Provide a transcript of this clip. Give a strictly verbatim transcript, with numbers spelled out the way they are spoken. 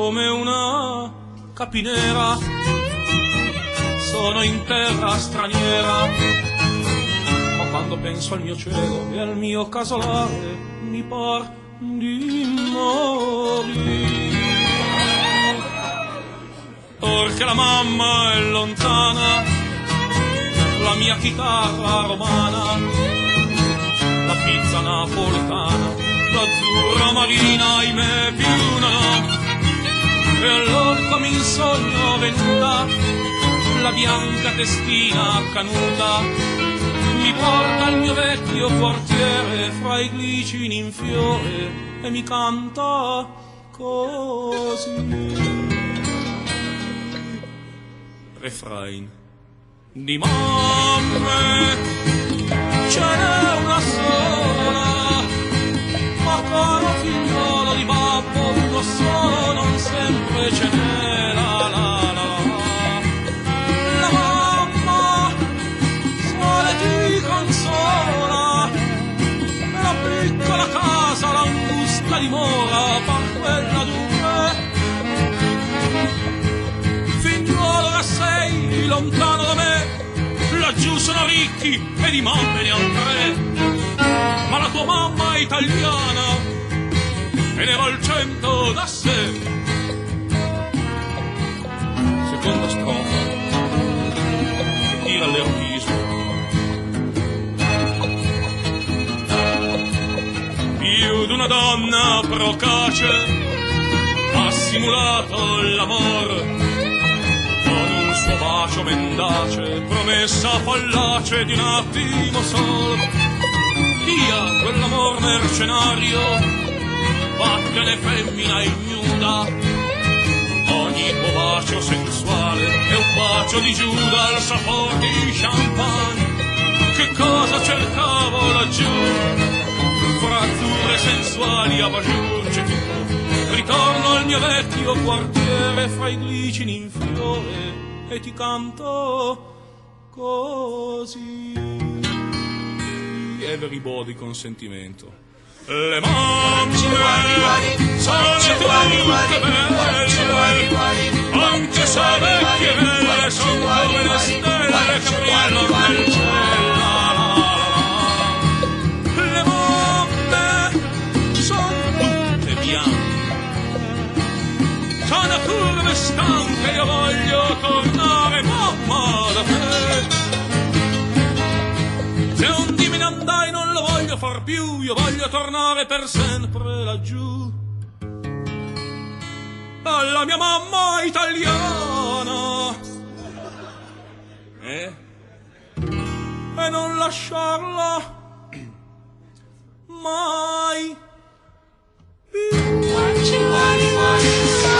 come una capinera, sono in terra straniera, ma quando penso al mio cielo e al mio casolare mi par di morire. Perché la mamma è lontana, la mia chitarra romana, la pizza napoletana, l'azzurra marina, ahimè più una no. E allora come in sogno venuta, la bianca testina canuta mi porta al mio vecchio quartiere fra i glicini in fiore e mi canta così. Refrain. Di mamme ce n'è una sola, ma caro figliolo di babbo uno solo non sempre ce n'è. La la la la mamma sola ti consola, e la piccola casa l'angusta dimora per quella dura. Figliuolo che sei lontano da me, laggiù sono ricchi e di mamme ne han tre, ma la tua mamma è italiana e ne va il cento da sé. Seconda strofa, tira l'erotismo. Più d'una donna procace ha simulato l'amor con un suo bacio mendace, promessa fallace di un attimo sol. Via quell'amor mercenario, vattene femmina ignuda, ogni tuo bacio sensuale è un bacio di Giuda al sapore di champagne. Che cosa cercavo laggiù? Fra azzurre sensuali a Bajur c'è tu. Ritorno al mio vecchio quartiere fra i glicini in fiore e ti canto così. Everybody con sentimento. Le mamme sono tutte belle, anche se vecchie belle sono come le stelle che brillano nel cielo. Le mamme sono tutte bianche, sono curve stanche, io voglio tornare mamma da te. Se un dì me ne andai non lo voglio far più, io voglio tornare per sempre laggiù alla mia mamma italiana eh? E non lasciarla mai più.